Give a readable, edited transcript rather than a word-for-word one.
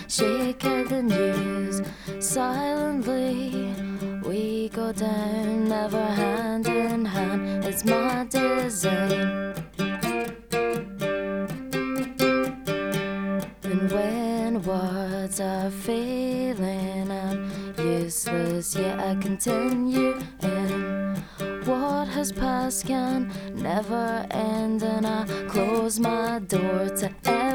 shake the news silently. We go down, never hand in hand. It's my design. And when words are failing, I'm useless, yet I continue in. What has passed can never end, and I close my door to